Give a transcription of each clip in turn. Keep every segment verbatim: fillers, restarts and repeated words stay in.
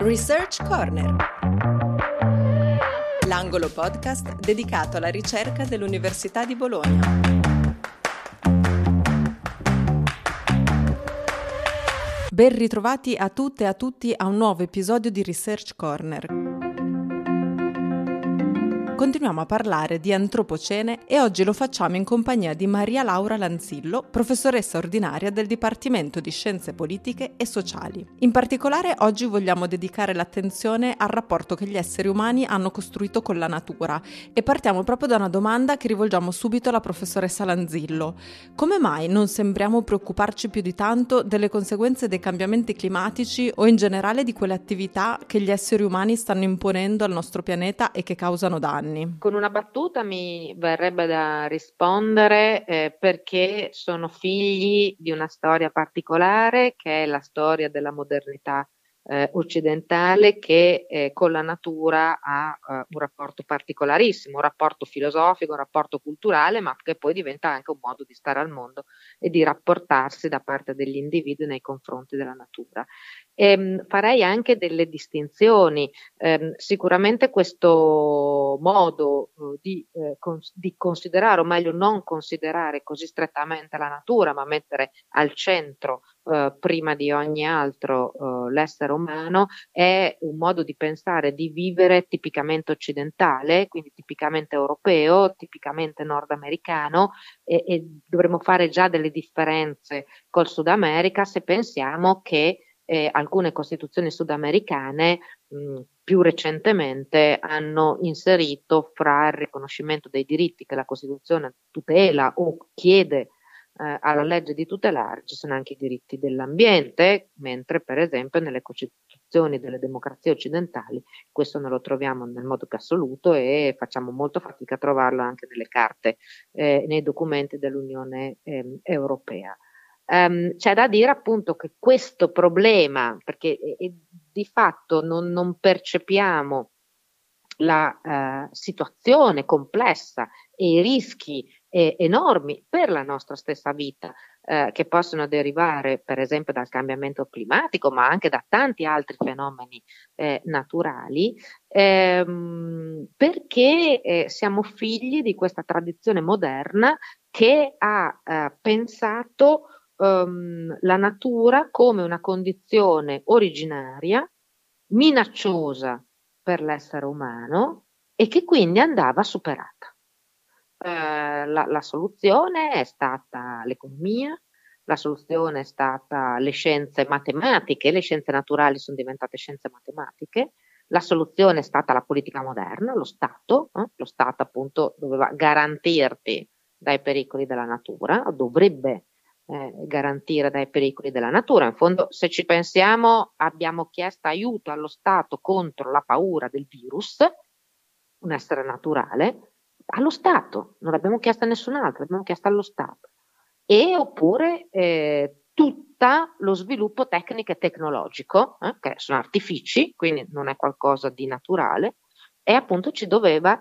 Research Corner, l'angolo podcast dedicato alla ricerca dell'Università di Bologna. Ben ritrovati a tutte e a tutti a un nuovo episodio di Research Corner. Continuiamo a parlare di antropocene e oggi lo facciamo in compagnia di Maria Laura Lanzillo, professoressa ordinaria del Dipartimento di Scienze Politiche e Sociali. In particolare oggi vogliamo dedicare l'attenzione al rapporto che gli esseri umani hanno costruito con la natura e partiamo proprio da una domanda che rivolgiamo subito alla professoressa Lanzillo. Come mai non sembriamo preoccuparci più di tanto delle conseguenze dei cambiamenti climatici o in generale di quelle attività che gli esseri umani stanno imponendo al nostro pianeta e che causano danni? Con una battuta mi verrebbe da rispondere eh, perché sono figli di una storia particolare che è la storia della modernità eh, occidentale che eh, con la natura ha eh, un rapporto particolarissimo, un rapporto filosofico, un rapporto culturale, ma che poi diventa anche un modo di stare al mondo e di rapportarsi da parte degli individui nei confronti della natura. E, farei anche delle distinzioni. Eh, sicuramente questo modo eh, di, eh, cons- di considerare, o meglio non considerare così strettamente la natura, ma mettere al centro eh, prima di ogni altro eh, l'essere umano, è un modo di pensare, di vivere tipicamente occidentale, quindi tipicamente europeo, tipicamente nordamericano, e, e dovremmo fare già delle differenze col Sud America se pensiamo che Eh, alcune costituzioni sudamericane mh, più recentemente hanno inserito fra il riconoscimento dei diritti che la Costituzione tutela o chiede eh, alla legge di tutelare, ci sono anche i diritti dell'ambiente, mentre per esempio nelle costituzioni delle democrazie occidentali questo non lo troviamo nel modo più assoluto e facciamo molto fatica a trovarlo anche nelle carte, eh, nei documenti dell'Unione eh, Europea. Um, c'è da dire appunto che questo problema, perché eh, eh, di fatto non, non percepiamo la eh, situazione complessa e i rischi eh, enormi per la nostra stessa vita eh, che possono derivare per esempio dal cambiamento climatico, ma anche da tanti altri fenomeni eh, naturali, ehm, perché eh, siamo figli di questa tradizione moderna che ha eh, pensato Um, la natura come una condizione originaria, minacciosa per l'essere umano e che quindi andava superata. Eh, la, la soluzione è stata l'economia, la soluzione è stata le scienze matematiche, le scienze naturali sono diventate scienze matematiche, la soluzione è stata la politica moderna, lo Stato, eh? Lo Stato appunto doveva garantirti dai pericoli della natura, dovrebbe Eh, garantire dai pericoli della natura. In fondo, se ci pensiamo, abbiamo chiesto aiuto allo Stato contro la paura del virus, un essere naturale, allo Stato, non l'abbiamo chiesto a nessun altro, l'abbiamo chiesto allo Stato. E oppure eh, tutto lo sviluppo tecnico e tecnologico, eh, che sono artifici, quindi non è qualcosa di naturale, e appunto ci doveva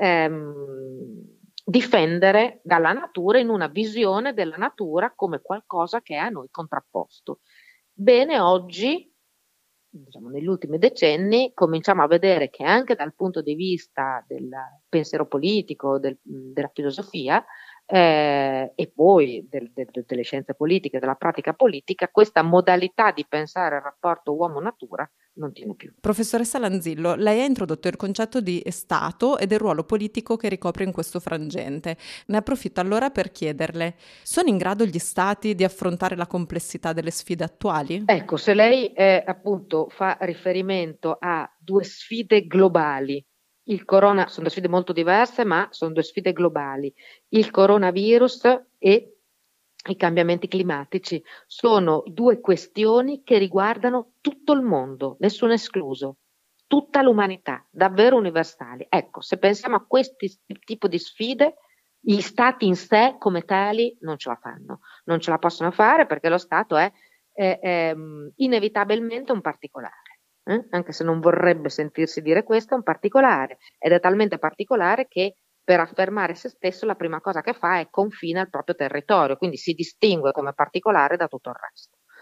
ehm, difendere dalla natura in una visione della natura come qualcosa che è a noi contrapposto. Bene, oggi, diciamo negli ultimi decenni, cominciamo a vedere che anche dal punto di vista del pensiero politico, del, della filosofia, eh, e poi del, del, delle scienze politiche, della pratica politica, questa modalità di pensare il rapporto uomo-natura non tiene più. Professoressa Lanzillo, lei ha introdotto il concetto di Stato e del ruolo politico che ricopre in questo frangente. Ne approfitto allora per chiederle: sono in grado gli Stati di affrontare la complessità delle sfide attuali? Ecco, se lei eh, appunto fa riferimento a due sfide globali, il corona, sono due sfide molto diverse, ma sono due sfide globali. Il coronavirus e i cambiamenti climatici sono due questioni che riguardano tutto il mondo, nessuno escluso, tutta l'umanità, davvero universali. Ecco, se pensiamo a questo tipo di sfide, gli stati in sé come tali non ce la fanno, non ce la possono fare perché lo Stato è, è, è inevitabilmente un particolare. Eh? Anche se non vorrebbe sentirsi dire questo, è un particolare ed è talmente particolare che per affermare se stesso la prima cosa che fa è confina il proprio territorio, quindi si distingue come particolare da tutto il resto.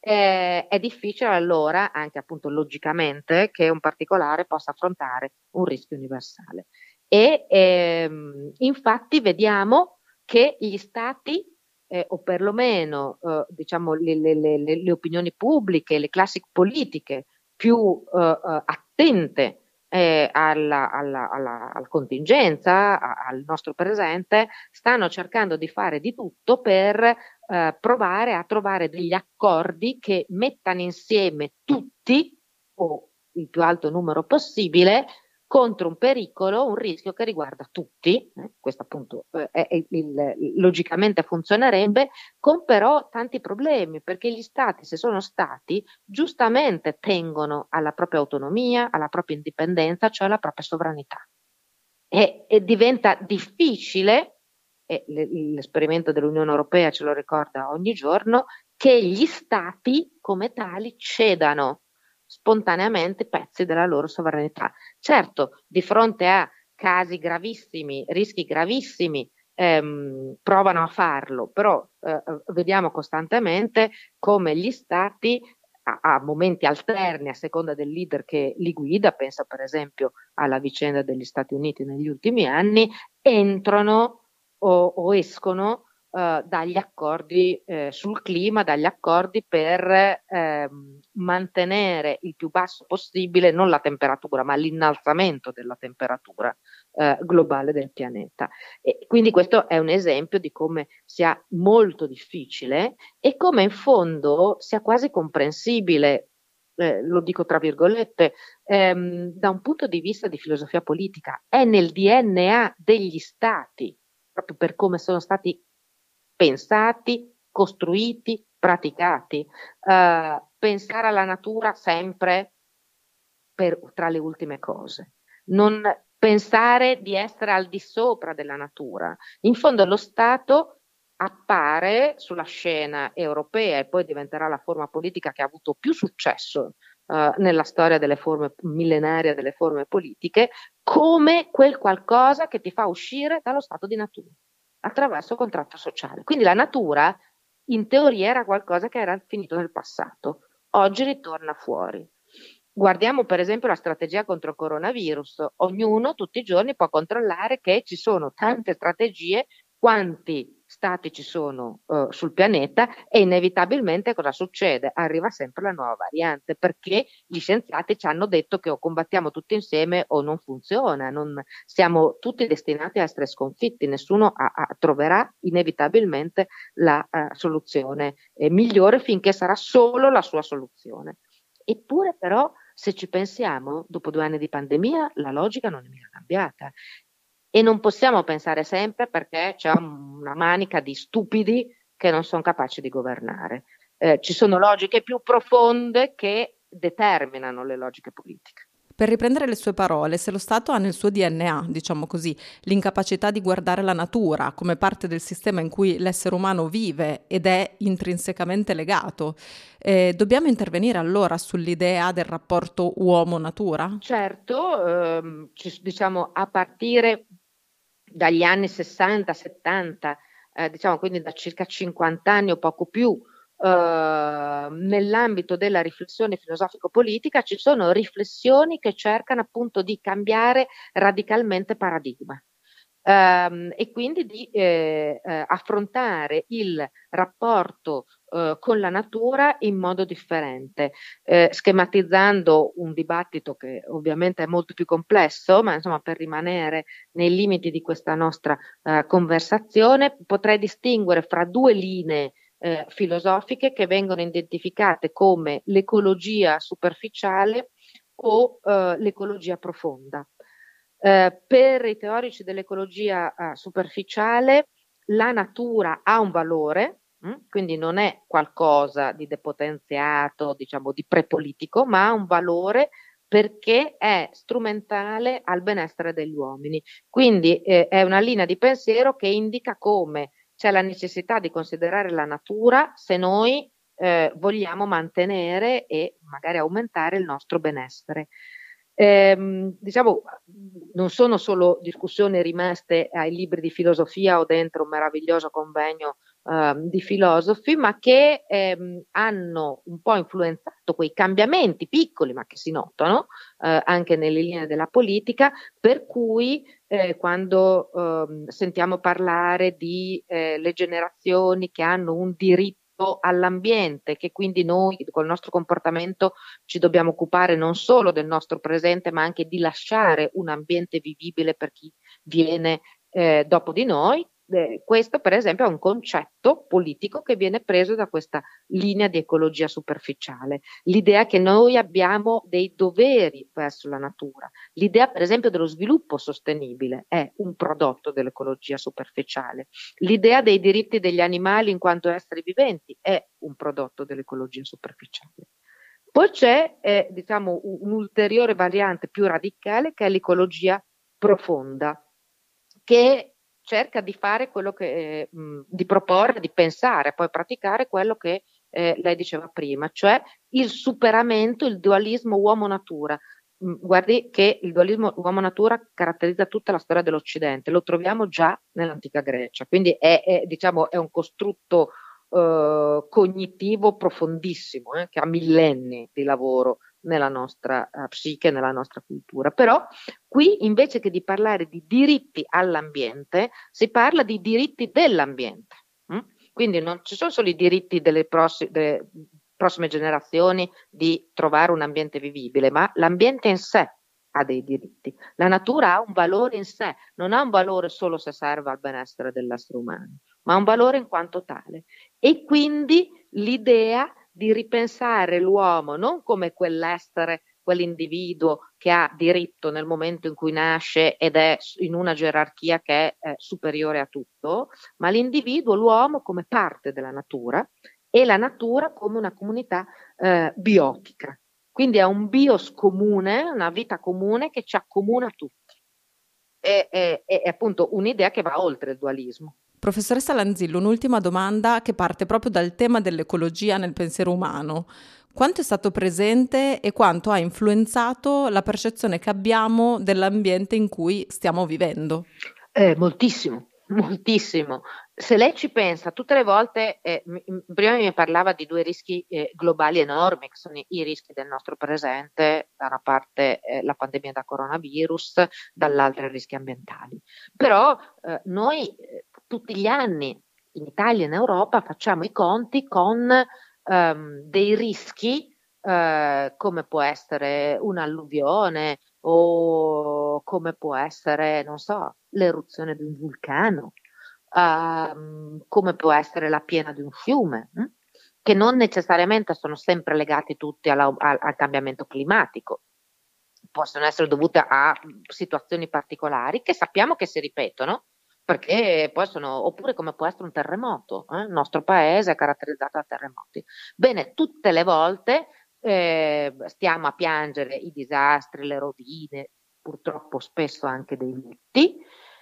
eh, è difficile allora, anche appunto logicamente, che un particolare possa affrontare un rischio universale. E ehm, infatti vediamo che gli stati, eh, o perlomeno eh, diciamo le, le- le- le opinioni pubbliche, le classi politiche più eh, eh, attente eh, alla, alla- alla- alla contingenza, a- al nostro presente, stanno cercando di fare di tutto per eh, provare a trovare degli accordi che mettano insieme tutti, o il più alto numero possibile, contro un pericolo, un rischio che riguarda tutti. Eh, questo appunto eh, è, è il- logicamente funzionerebbe, con però tanti problemi, perché gli stati, se sono stati, giustamente tengono alla propria autonomia, alla propria indipendenza, cioè alla propria sovranità. E, e diventa difficile, e l'esperimento dell'Unione Europea ce lo ricorda ogni giorno, che gli stati come tali cedano spontaneamente pezzi della loro sovranità. Certo, di fronte a casi gravissimi, rischi gravissimi, ehm, provano a farlo, però eh, vediamo costantemente come gli stati a, a momenti alterni a seconda del leader che li guida, pensa per esempio alla vicenda degli Stati Uniti negli ultimi anni, entrano o, o escono eh, dagli accordi eh, sul clima, dagli accordi per ehm, mantenere il più basso possibile non la temperatura, ma l'innalzamento della temperatura eh, globale del pianeta. E quindi questo è un esempio di come sia molto difficile e come in fondo sia quasi comprensibile, eh, lo dico tra virgolette, ehm, da un punto di vista di filosofia politica, è nel D N A degli stati, proprio per come sono stati pensati, costruiti, praticati. Eh, pensare alla natura sempre per, tra le ultime cose. Non pensare di essere al di sopra della natura. In fondo lo Stato appare sulla scena europea e poi diventerà la forma politica che ha avuto più successo eh, nella storia delle forme millenaria delle forme politiche, come quel qualcosa che ti fa uscire dallo stato di natura attraverso il contratto sociale. Quindi la natura in teoria era qualcosa che era finito nel passato, oggi ritorna fuori. Guardiamo per esempio la strategia contro il coronavirus. Ognuno tutti i giorni può controllare che ci sono tante strategie, quanti stati ci sono uh, sul pianeta e inevitabilmente cosa succede? Arriva sempre la nuova variante perché gli scienziati ci hanno detto che o combattiamo tutti insieme o non funziona, non, siamo tutti destinati a essere sconfitti, nessuno a, a, troverà inevitabilmente la uh, soluzione eh, migliore finché sarà solo la sua soluzione. Eppure però, se ci pensiamo, dopo due anni di pandemia, la logica non è mica cambiata. E non possiamo pensare sempre perché c'è una manica di stupidi che non sono capaci di governare. Eh, ci sono logiche più profonde che determinano le logiche politiche. Per riprendere le sue parole, se lo Stato ha nel suo D N A, diciamo così, l'incapacità di guardare la natura come parte del sistema in cui l'essere umano vive ed è intrinsecamente legato, eh, dobbiamo intervenire allora sull'idea del rapporto uomo-natura? Certo, ehm, ci, diciamo a partire dagli anni sessanta settanta, eh, diciamo quindi da circa cinquanta anni o poco più, eh, nell'ambito della riflessione filosofico-politica ci sono riflessioni che cercano appunto di cambiare radicalmente paradigma. Um, e quindi di eh, eh, affrontare il rapporto eh, con la natura in modo differente, eh, schematizzando un dibattito che ovviamente è molto più complesso, ma insomma per rimanere nei limiti di questa nostra eh, conversazione potrei distinguere fra due linee eh, filosofiche che vengono identificate come l'ecologia superficiale o eh, l'ecologia profonda. Eh, per i teorici dell'ecologia eh, superficiale, la natura ha un valore, mh? Quindi non è qualcosa di depotenziato, diciamo di prepolitico, ma ha un valore perché è strumentale al benessere degli uomini. Quindi eh, è una linea di pensiero che indica come c'è la necessità di considerare la natura se noi eh, vogliamo mantenere e magari aumentare il nostro benessere. Eh, diciamo, non sono solo discussioni rimaste ai libri di filosofia o dentro un meraviglioso convegno uh, di filosofi, ma che ehm, hanno un po' influenzato quei cambiamenti piccoli, ma che si notano uh, anche nelle linee della politica, per cui eh, quando uh, sentiamo parlare di eh, le generazioni che hanno un diritto all'ambiente, che quindi noi col nostro comportamento ci dobbiamo occupare non solo del nostro presente, ma anche di lasciare un ambiente vivibile per chi viene eh, dopo di noi. Eh, questo, per esempio, è un concetto politico che viene preso da questa linea di ecologia superficiale. L'idea che noi abbiamo dei doveri verso la natura. L'idea, per esempio, dello sviluppo sostenibile è un prodotto dell'ecologia superficiale. L'idea dei diritti degli animali in quanto esseri viventi è un prodotto dell'ecologia superficiale. Poi c'è, eh, diciamo, un'ulteriore variante più radicale che è l'ecologia profonda, che cerca di fare quello che, eh, mh, di proporre, di pensare, poi praticare quello che eh, lei diceva prima, cioè il superamento, il dualismo uomo-natura. Mh, guardi che il dualismo uomo-natura caratterizza tutta la storia dell'Occidente, lo troviamo già nell'antica Grecia, quindi è, è, diciamo, è un costrutto eh, cognitivo profondissimo, eh, che ha millenni di lavoro nella nostra uh, psiche, nella nostra cultura. Però qui invece che di parlare di diritti all'ambiente, si parla di diritti dell'ambiente. Hm? Quindi non ci sono solo i diritti delle, prossi- delle prossime generazioni di trovare un ambiente vivibile, ma l'ambiente in sé ha dei diritti. La natura ha un valore in sé, non ha un valore solo se serve al benessere dell'essere umano, ma ha un valore in quanto tale. E quindi l'idea di ripensare l'uomo non come quell'essere, quell'individuo che ha diritto nel momento in cui nasce ed è in una gerarchia che è eh, superiore a tutto, ma l'individuo, l'uomo come parte della natura e la natura come una comunità eh, biotica. Quindi è un bios comune, una vita comune che ci accomuna tutti. È, è, è appunto un'idea che va oltre il dualismo. Professoressa Lanzillo, un'ultima domanda che parte proprio dal tema dell'ecologia nel pensiero umano. Quanto è stato presente e quanto ha influenzato la percezione che abbiamo dell'ambiente in cui stiamo vivendo? Eh, moltissimo, moltissimo. Se lei ci pensa, tutte le volte, eh, m- prima mi parlava di due rischi eh, globali enormi, che sono i, i rischi del nostro presente, da una parte eh, la pandemia da coronavirus, dall'altra i rischi ambientali. Però eh, noi eh, tutti gli anni in Italia e in Europa facciamo i conti con ehm, dei rischi eh, come può essere un'alluvione o come può essere, non so, l'eruzione di un vulcano, ehm, come può essere la piena di un fiume, hm? Che non necessariamente sono sempre legati tutti alla, al, al cambiamento climatico, possono essere dovute a situazioni particolari che sappiamo che si ripetono, perché poi sono, oppure come può essere un terremoto, eh? Il nostro paese è caratterizzato da terremoti. Bene, tutte le volte eh, stiamo a piangere i disastri, le rovine, purtroppo spesso anche dei lutti,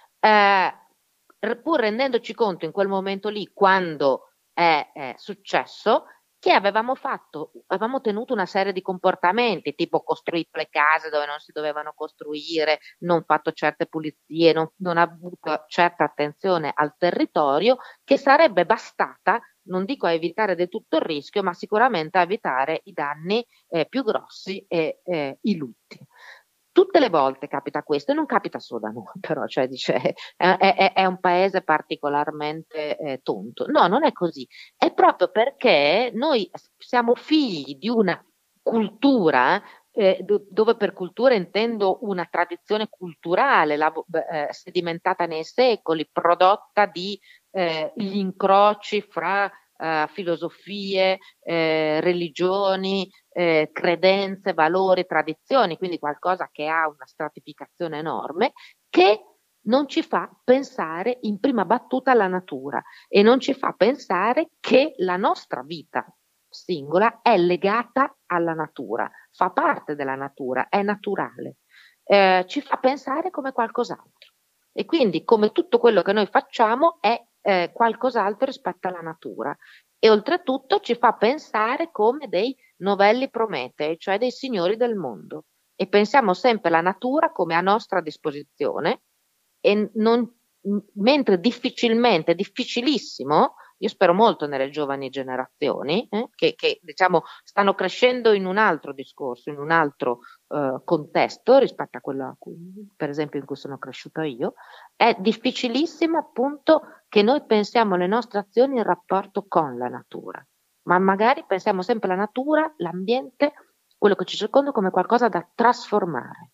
eh, pur rendendoci conto in quel momento lì, quando è, è successo, che avevamo fatto, avevamo tenuto una serie di comportamenti, tipo costruito le case dove non si dovevano costruire, non fatto certe pulizie, non, non avuto certa attenzione al territorio, che sarebbe bastata, non dico a evitare del tutto il rischio, ma sicuramente a evitare i danni eh, più grossi e eh, i lutti. Tutte le volte capita questo e non capita solo da noi, però, cioè dice è, è, è un paese particolarmente eh, tonto. No, non è così. È proprio perché noi siamo figli di una cultura, eh, do, dove per cultura intendo una tradizione culturale la, eh, sedimentata nei secoli, prodotta di eh, gli incroci fra eh, filosofie, eh, religioni, eh, credenze, valori, tradizioni, quindi qualcosa che ha una stratificazione enorme, che non ci fa pensare in prima battuta alla natura e non ci fa pensare che la nostra vita singola è legata alla natura, fa parte della natura, è naturale, eh, ci fa pensare come qualcos'altro. E quindi come tutto quello che noi facciamo è eh, qualcos'altro rispetto alla natura. E oltretutto ci fa pensare come dei novelli Prometei, cioè dei signori del mondo. E pensiamo sempre alla natura come a nostra disposizione, e non, mentre difficilmente, difficilissimo, io spero molto nelle giovani generazioni eh, che, che diciamo stanno crescendo in un altro discorso, in un altro eh, contesto rispetto a quello a cui, per esempio, in cui sono cresciuta io. È difficilissimo appunto che noi pensiamo le nostre azioni in rapporto con la natura, ma magari pensiamo sempre alla natura, l'ambiente, quello che ci circonda come qualcosa da trasformare.